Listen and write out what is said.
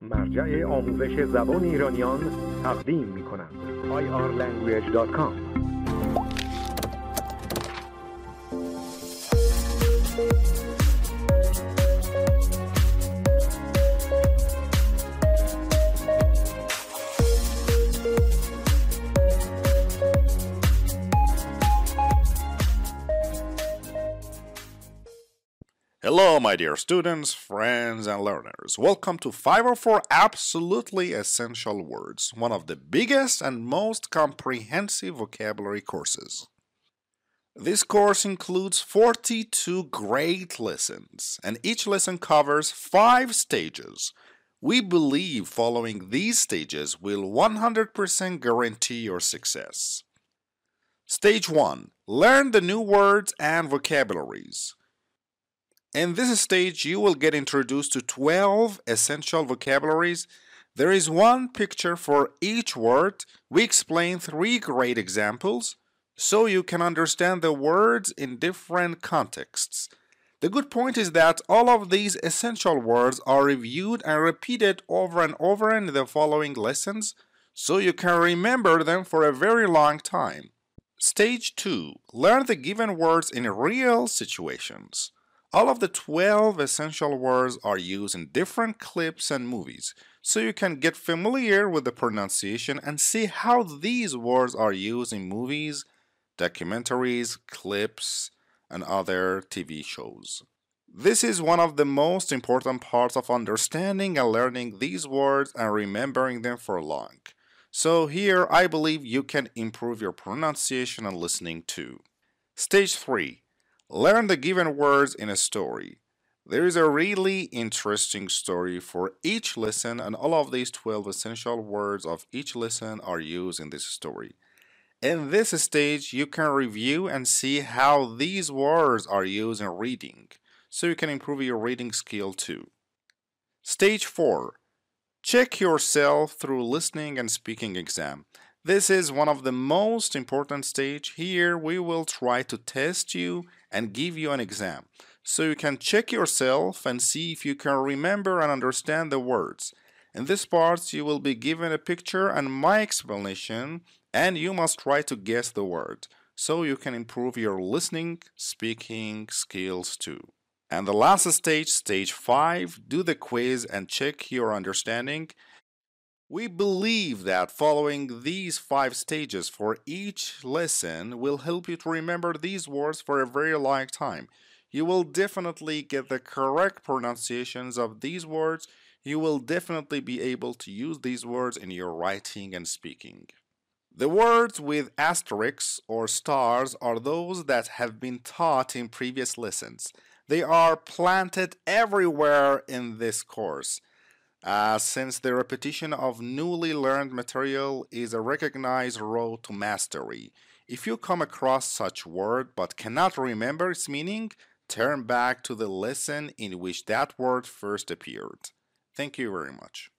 مرجع آموزش زبان ایرانیان تقدیم می‌کند. irlanguage.com. Hello, my dear students, friends, and learners. Welcome to 504 Absolutely Essential Words, one of the biggest and most comprehensive vocabulary courses. This course includes 42 great lessons, and each lesson covers 5 stages. We believe following these stages will 100% guarantee your success. Stage 1. Learn the new words and vocabularies. In this stage, you will get introduced to 12 essential vocabularies. There is one picture for each word. We explain 3 great examples so you can understand the words in different contexts. The good point is that all of these essential words are reviewed and repeated over and over in the following lessons so you can remember them for a very long time. Stage 2. Learn the given words in real situations. All of the 12 essential words are used in different clips and movies, so you can get familiar with the pronunciation and see how these words are used in movies, documentaries, clips, and other TV shows. This is one of the most important parts of understanding and learning these words and remembering them for long. So here I believe you can improve your pronunciation and listening too. Stage 3. Learn the given words in a story. There is a really interesting story for each lesson, and all of these 12 essential words of each lesson are used in this story. In this stage, you can review and see how these words are used in reading, so you can improve your reading skill too. Stage 4. Check yourself through listening and speaking exam. This is one of the most important stage. Here we will try to test you and give you an exam. So you can check yourself and see if you can remember and understand the words. In this part you will be given a picture and my explanation and you must try to guess the word. So you can improve your listening, speaking skills too. And the last stage, stage 5, do the quiz and check your understanding. We believe that following these 5 stages for each lesson will help you to remember these words for a very long time. You will definitely get the correct pronunciations of these words. You will definitely be able to use these words in your writing and speaking. The words with asterisks or stars are those that have been taught in previous lessons. They are planted everywhere in this course. Since the repetition of newly learned material is a recognized road to mastery. If you come across such word but cannot remember its meaning, turn back to the lesson in which that word first appeared. Thank you very much.